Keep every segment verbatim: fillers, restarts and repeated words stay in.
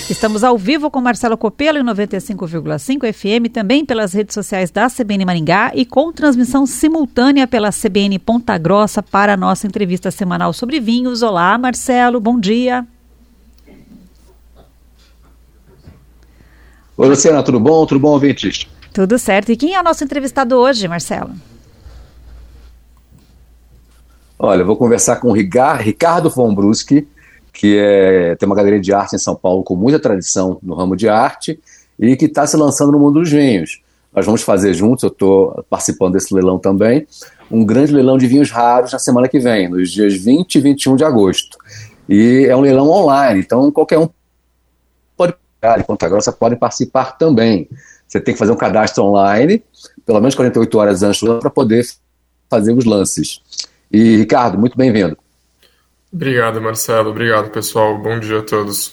Estamos ao vivo com Marcelo Copelo em noventa e cinco vírgula cinco F M, também pelas redes sociais da C B N Maringá e com transmissão simultânea pela C B N Ponta Grossa para a nossa entrevista semanal sobre vinhos. Olá, Marcelo, bom dia. Oi, Luciana, tudo bom? Tudo bom, ouvintes? Tudo certo. E quem é o nosso entrevistado hoje, Marcelo? Olha, eu vou conversar com o Ricardo von Bruschi, que é, tem uma galeria de arte em São Paulo com muita tradição no ramo de arte e que está se lançando no mundo dos vinhos. Nós vamos fazer juntos, eu estou participando desse leilão também, um grande leilão de vinhos raros na semana que vem, nos dias vinte e vinte e um de agosto. E é um leilão online, então qualquer um pode pegar, em Ponta Grossa pode participar também. Você tem que fazer um cadastro online, pelo menos quarenta e oito horas antes para poder fazer os lances. E, Ricardo, muito bem-vindo. Obrigado, Marcelo. Obrigado, pessoal. Bom dia a todos.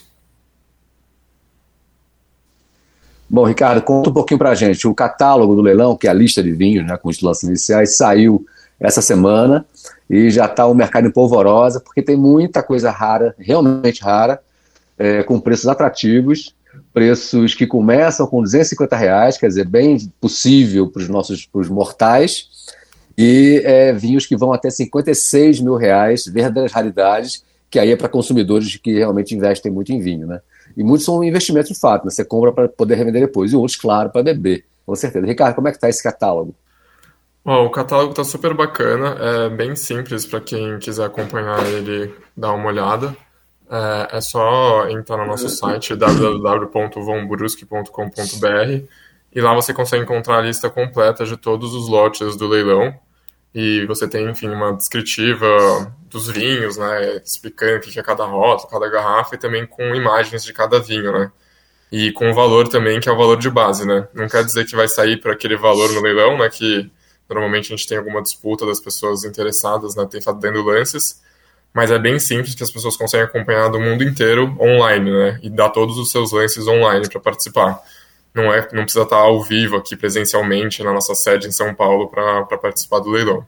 Bom, Ricardo, conta um pouquinho pra gente. O catálogo do leilão, que é a lista de vinhos, né, com os lances iniciais, saiu essa semana e já está o mercado em polvorosa, porque tem muita coisa rara, realmente rara, é, com preços atrativos, preços que começam com duzentos e cinquenta reais, quer dizer, bem possível para os nossos pros mortais, e é, vinhos que vão até cinquenta e seis mil reais, verdadeiras raridades, que aí é para consumidores que realmente investem muito em vinho, né? E muitos são investimentos de fato, né? Você compra para poder revender depois, e outros, claro, para beber, com certeza. Ricardo, como é que está esse catálogo? Bom, o catálogo está super bacana, é bem simples para quem quiser acompanhar ele, dar uma olhada. É, é só entrar no nosso site w w w ponto von bruschi ponto com ponto b r e lá você consegue encontrar a lista completa de todos os lotes do leilão. E você tem, enfim, uma descritiva dos vinhos, né, explicando o que é cada rótulo, cada garrafa, e também com imagens de cada vinho, né, e com o valor também, que é o valor de base, né. Não quer dizer que vai sair para aquele valor no leilão, né, que normalmente a gente tem alguma disputa das pessoas interessadas, né, tendo lances, mas é bem simples que as pessoas conseguem acompanhar do mundo inteiro online, né, e dar todos os seus lances online para participar. Não, é, não precisa estar ao vivo aqui presencialmente na nossa sede em São Paulo para participar do leilão.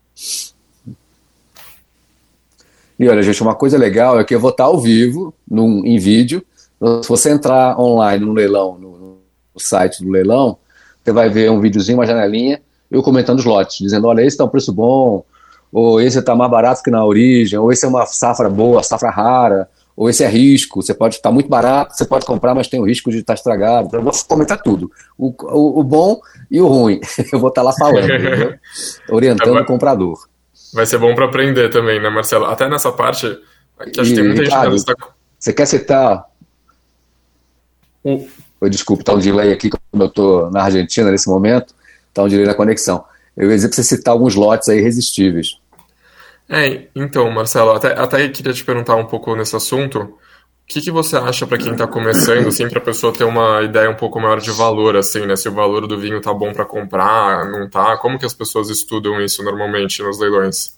E olha, gente, uma coisa legal é que eu vou estar ao vivo, num, em vídeo. Se você entrar online no leilão, no, no site do leilão, você vai ver um videozinho, uma janelinha, eu comentando os lotes, dizendo, olha, esse está um preço bom, ou esse está mais barato que na origem, ou esse é uma safra boa, safra rara, ou esse é risco, você pode estar muito barato, você pode comprar, mas tem o risco de estar estragado. Então eu vou comentar tudo, o, o, o bom e o ruim. Eu vou estar lá falando, entendeu? Orientando é, o comprador. Vai ser bom para aprender também, né, Marcelo? Até nessa parte, que acho que tem muita Ricardo, gente que está... Você quer citar... O... Oh, desculpa, está um delay aqui, como eu estou na Argentina nesse momento, está um delay na conexão. Eu ia dizer para você citar alguns lotes aí irresistíveis. É, então, Marcelo, até, até queria te perguntar um pouco nesse assunto, o que, que você acha para quem está começando, assim, para a pessoa ter uma ideia um pouco maior de valor, assim, né, se o valor do vinho tá bom para comprar, não tá, como que as pessoas estudam isso normalmente nos leilões?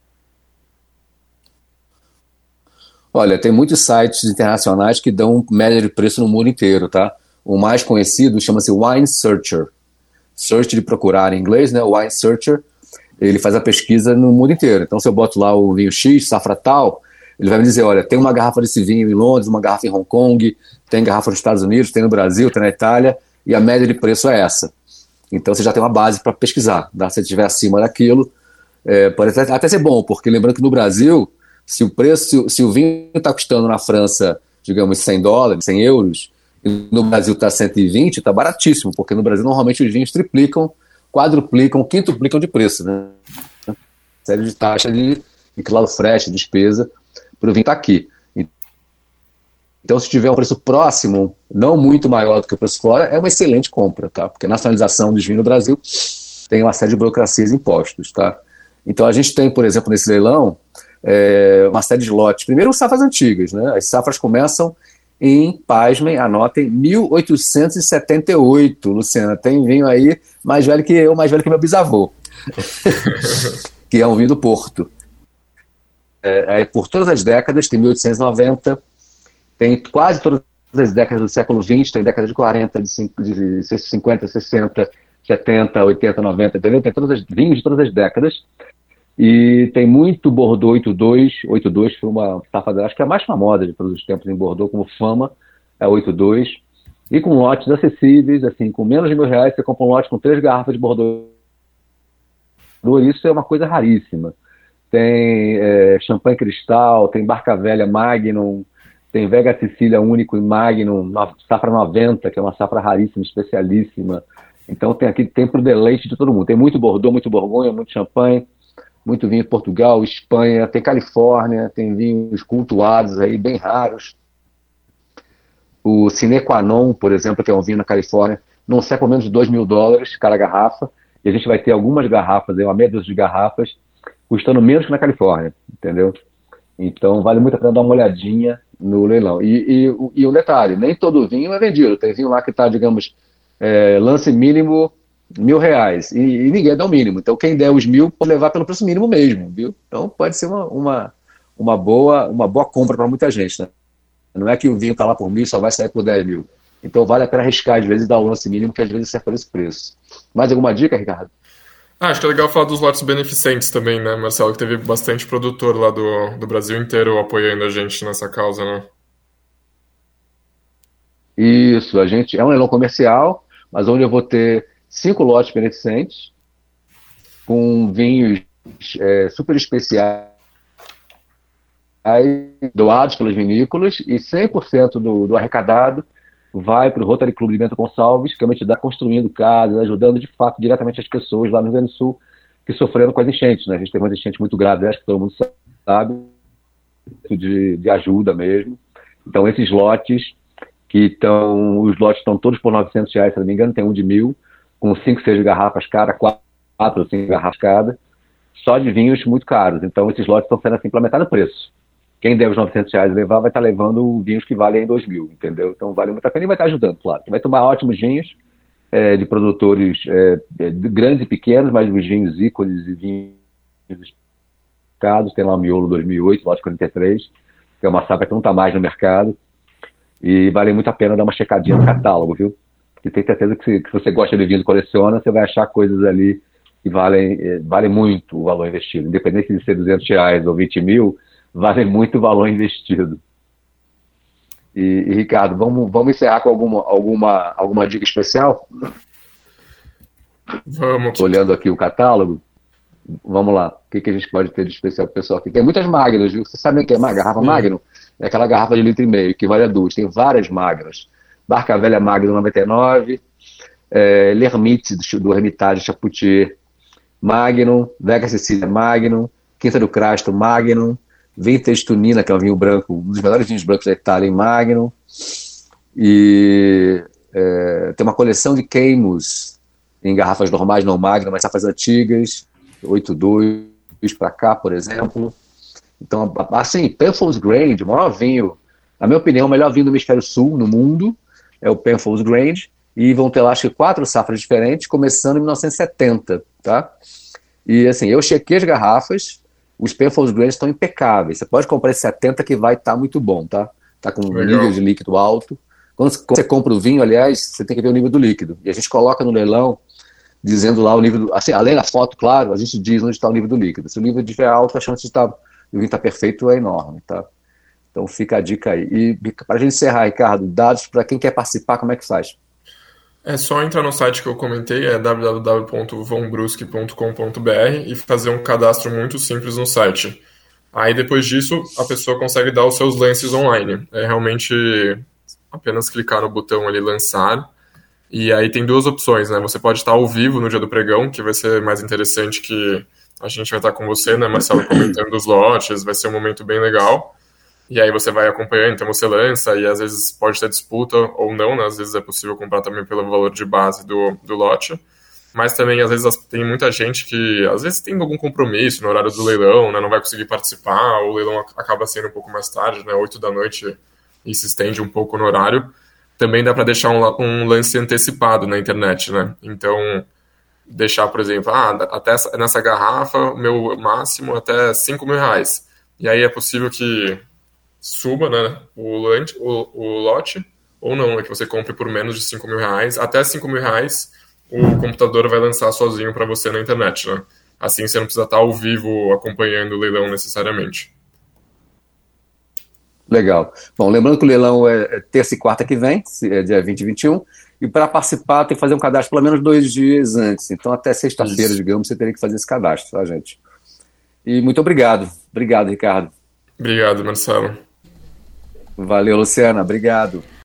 Olha, tem muitos sites internacionais que dão média de preço no mundo inteiro, tá? O mais conhecido chama-se Wine Searcher, search de procurar em inglês, né, Wine Searcher. Ele faz a pesquisa no mundo inteiro. Então, se eu boto lá o vinho X, safra tal, ele vai me dizer, olha, tem uma garrafa desse vinho em Londres, uma garrafa em Hong Kong, tem garrafa nos Estados Unidos, tem no Brasil, tem na Itália, e a média de preço é essa. Então, você já tem uma base para pesquisar. Tá? Se estiver acima daquilo, é, pode até, até ser bom, porque lembrando que no Brasil, se o preço, se o vinho está custando na França, digamos, cem dólares, cem euros, e no Brasil está cento e vinte, está baratíssimo, porque no Brasil normalmente os vinhos triplicam, quadruplicam, quintuplicam de preço, né? Série de taxa de, de claro, frete, despesa, para o vinho estar aqui. Então, se tiver um preço próximo, não muito maior do que o preço fora, é uma excelente compra, tá? Porque a nacionalização dos vinhos no Brasil tem uma série de burocracias e impostos, tá? Então, a gente tem, por exemplo, nesse leilão, é, uma série de lotes. Primeiro, safras antigas, né? As safras começam em, pasmem, anotem, mil oitocentos e setenta e oito, Luciana. Tem vinho aí mais velho que eu, mais velho que meu bisavô, que é um vinho do Porto. É, é, por todas as décadas, tem mil oitocentos e noventa, tem quase todas as décadas do século vinte, tem décadas de quarenta, de cinquenta, sessenta, setenta, oitenta, noventa, entendeu? Tem todas as vinhos de todas as décadas. E tem muito Bordeaux oitenta e dois, oitenta e dois foi uma safra, acho que é a mais famosa de todos os tempos em Bordeaux, como fama, é oito dois, e com lotes acessíveis, assim, com menos de mil reais, você compra um lote com três garrafas de Bordeaux. Isso é uma coisa raríssima. Tem é, champanhe cristal, tem Barca Velha Magnum, tem Vega Sicília Único e Magnum, safra noventa, que é uma safra raríssima, especialíssima. Então tem aqui, tem pro deleite de todo mundo. Tem muito Bordeaux, muito Borgonha, muito champanhe, muito vinho de Portugal, Espanha, tem Califórnia, tem vinhos cultuados aí, bem raros. O Sine Qua Non, por exemplo, que é um vinho na Califórnia, não sai por menos de dois mil dólares cada garrafa, e a gente vai ter algumas garrafas, uma meia dúzia de garrafas, custando menos que na Califórnia, entendeu? Então vale muito a pena dar uma olhadinha no leilão. E, e, e um detalhe, nem todo vinho é vendido. Tem vinho lá que está, digamos, é, lance mínimo mil reais, e, e ninguém dá o mínimo. Então quem der os mil pode levar pelo preço mínimo mesmo, viu? Então pode ser uma, uma, uma, boa, uma boa compra para muita gente, né? Não é que o vinho está lá por mil e só vai sair por dez mil. Então vale a pena arriscar, às vezes, e dar o lance mínimo, que às vezes serve por esse preço. Mais alguma dica, Ricardo? Ah, acho que é legal falar dos lotes beneficentes também, né, Marcelo? Que teve bastante produtor lá do, do Brasil inteiro apoiando a gente nessa causa, né? Isso, a gente é um leilão comercial, mas onde eu vou ter cinco lotes beneficentes, com vinhos é, super especiais, doados pelas vinícolas, e cem por cento do, do arrecadado vai para o Rotary Club de Bento Gonçalves, que é uma entidade construindo casas, ajudando de fato diretamente as pessoas lá no Rio Grande do Sul que sofreram com as enchentes, né? A gente teve uma enchente muito grave, acho que todo mundo sabe, de, de ajuda mesmo. Então esses lotes, que estão, os lotes estão todos por novecentos reais, se não me engano, tem um de mil, com cinco, seis garrafas cada, quatro ou cinco garrafas cada, só de vinhos muito caros. Então esses lotes estão sendo assim implementados no preço. Quem der os novecentos reais levar vai estar levando vinhos que valem dois mil, entendeu? Então vale muito a pena e vai estar ajudando, claro. Vai tomar ótimos vinhos é, de produtores é, de grandes e pequenos, mas os vinhos ícones e vinhos caros. Tem lá o Miolo dois mil e oito, lote quarenta e três, que é uma safra que não está mais no mercado. E vale muito a pena dar uma checadinha no catálogo, viu? Porque tenho certeza que se, que se você gosta de vinho e coleciona, você vai achar coisas ali que valem, é, valem muito o valor investido. Independente de ser duzentos reais ou vinte mil, vale muito o valor investido. E, e Ricardo, vamos, vamos encerrar com alguma, alguma, alguma dica especial? Vamos. Olhando aqui o catálogo, vamos lá. O que, que a gente pode ter de especial para o pessoal aqui? Tem muitas Magnus, viu? Vocês sabem o que é uma garrafa Magnum? É aquela garrafa de litro e meio, que vale a duas. Tem várias Magnus. Barca Velha Magnum noventa e nove, é, L'Hermite do, do Hermitage Chapoutier Magnum, Vega Sicília Magnum, Quinta do Crasto Magnum, Vintage Tunina, que é um vinho branco, um dos melhores vinhos brancos da Itália, em Magnum. E é, tem uma coleção de Queimos em garrafas normais, não Magnum, mas safras antigas, oito dois para cá, por exemplo. Então, assim, Penfolds Grange, o maior vinho, na minha opinião, o melhor vinho do Hemisfério Sul, no mundo, é o Penfolds Grange, e vão ter lá, acho que, quatro safras diferentes, começando em mil novecentos e setenta, tá? E, assim, eu chequei as garrafas, os Penfolds Grange estão impecáveis. Você pode comprar esse setenta que vai estar tá muito bom, tá? Tá com um nível de líquido alto. Quando você compra o vinho, aliás, você tem que ver o nível do líquido. E a gente coloca no leilão, dizendo lá o nível do... Assim, além da foto, claro, a gente diz onde está o nível do líquido. Se o nível estiver alto, a chance de tá, o vinho estar tá perfeito é enorme, tá? Então fica a dica aí. E para a gente encerrar, Ricardo, dados para quem quer participar, como é que faz? É só entrar no site que eu comentei, é w w w ponto von brusque ponto com ponto b r, e fazer um cadastro muito simples no site. Aí depois disso, a pessoa consegue dar os seus lances online. É realmente apenas clicar no botão ali, lançar, e aí tem duas opções, né? Você pode estar ao vivo no dia do pregão, que vai ser mais interessante, que a gente vai estar com você, né, Marcelo, comentando os lotes, vai ser um momento bem legal. E aí você vai acompanhando, então você lança, e às vezes pode ter disputa ou não, né? Às vezes é possível comprar também pelo valor de base do, do lote. Mas também, às vezes, tem muita gente que, às vezes, tem algum compromisso no horário do leilão, né? Não vai conseguir participar, ou o leilão acaba sendo um pouco mais tarde, né? oito da noite, e se estende um pouco no horário. Também dá para deixar um, um lance antecipado na internet, né? Então, deixar, por exemplo, ah, até essa, nessa garrafa, o meu máximo até cinco mil reais. E aí é possível que suba, né, o, lante, o, o lote, ou não, é que você compre por menos de cinco mil reais. Até cinco mil reais o computador vai lançar sozinho para você na internet, né? Assim você não precisa estar ao vivo acompanhando o leilão necessariamente. Legal. Bom, lembrando que o leilão é terça e quarta que vem, é dia vinte e vinte e um, e para participar tem que fazer um cadastro pelo menos dois dias antes. Então até sexta-feira, digamos, você teria que fazer esse cadastro, tá, gente? E muito obrigado. Obrigado, Ricardo. Obrigado, Marcelo. Valeu, Luciana. Obrigado.